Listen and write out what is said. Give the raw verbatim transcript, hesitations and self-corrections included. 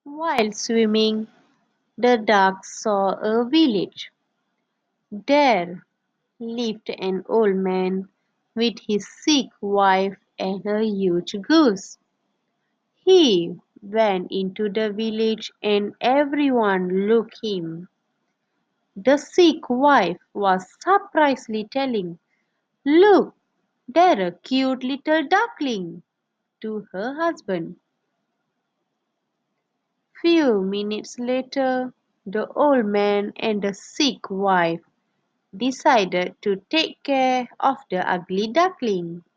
While swimming, the duck saw a village. There lived an old man with his sick wife and a huge goose. He went into the village and everyone looked him. The sick wife was surprisingly telling, "Look, there a cute little duckling," to her husband. Few minutes later, the old man and the sick wife decided to take care of the ugly duckling.